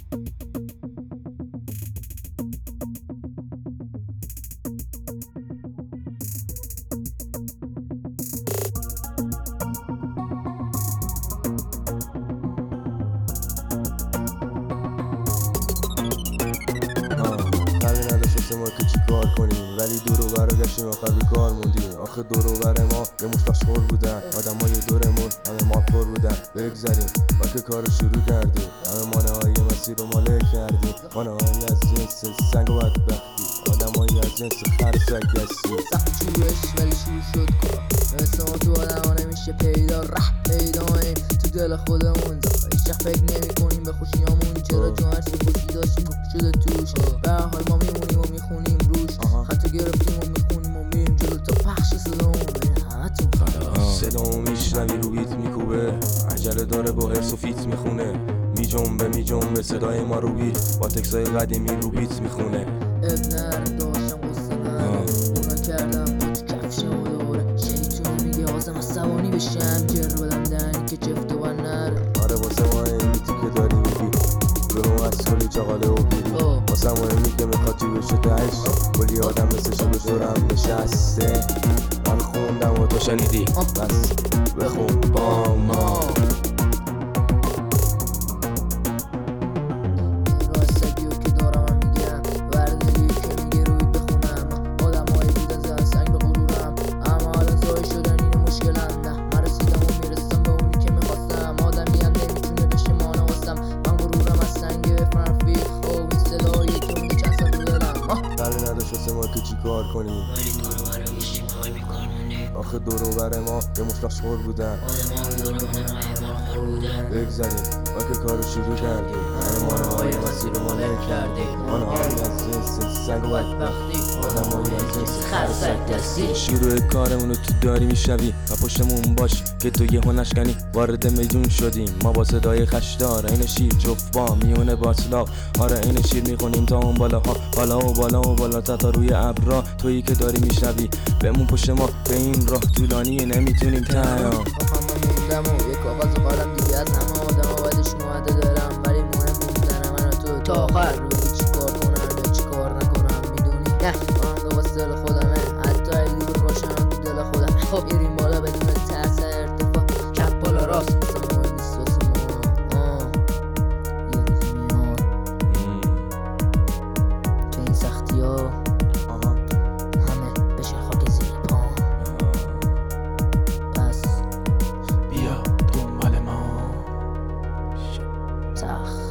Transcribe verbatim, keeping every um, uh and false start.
ما که چی کار کنیم ولی دور و برا گشتیم آخر بیکار موندیم. آخه دور و بر ما یه مشت مشغول بودن، آدمای دورمون همه مالخور بودن. بگذریم ما که کارو شروع کردیم، همه مانه های مسیر رو ماله کردیم. مانه های از جنس سنگ و بدبختی، آدمایی از جنس خرسک دستی. سخت شروعش ولی شروع شد کار، مثل ما تو آدم ها نمیشه پیدا. ره پیداییم تو دل خودمون، هیچ وقت فکر نمی کنیم به خوشیامون. چرا چون هرچی خوشی داشتیم شده توش. به هر حال ما میمونیم و میخونیم روش، خطو گرفتیم و میخونیم و میریم جلو تا پخش صدامون بین همتون. صدامو میشنوی رو بیت میکوبه، عجله داره با حرس و فیت میخونه. میجنبه میجنبه صدای ما رو بیت، با تکسای قدیمی رو بیت میخونه. اب نر داشتم قصه نر اونا کردم با تو کفشم و دوره. شیطونه میگه آزم عصبانی بشم، جر بدم دنی که چفت و نره. آره واسه ما این بیتی که داری میگی جلو از کلی چاقاله و بیری. واسه مهمی که میخواد تو بشه تهش، کلی آدم مثل شو به دورم نشسته. من خوندم و تو شنیدی، بس بخون با ما. واسه ما که چی کار کنیم ولی دور و برا گشتیم های بیکار موندیم. آخه دور و بر ما یه مشت مشغول بودن، آدم ها دور و بر ما مالخور بودن. بگذریم ما که کارو شروع کردیم، همه مانه های مسیر رو ماله کردیم. مانه های از جنس سنگ و بدبختی، آدم های از جنس خرسک دستی. شروع کارمونو تو داری میشنوی و پشتمون باش که تو یه هنشکنی. وارد میدون شدیم ما با صدای خشدار، این شیر جفت با میونه باطلاق. آره این شیر میخونیم تا اون بالاها، بالا و بالا و بالا تا روی ابرا. تویی که داری میشنوی بمون پشت ما، به این راه طولانیه نمیتونیم تنها. موندم و یک کاغذ و قلم دیگه از همه آدم ها بعدش اومده دارم، ولی مهم موندن من و تو تا آخر. روی چی کار کنم یا چی کار نکنم میدونی نه، آهنگ واسه دل خودمه، حتی اگه دور باشم تو دل خودم. خب میریم بالا بدون ترس ارتفاع، کف بالا راست واسه مهم نیست واسه ما. آه یه روز میاد تو این سختی ها همه بشه خاک زیر پا. بیا دنبال ما. سخت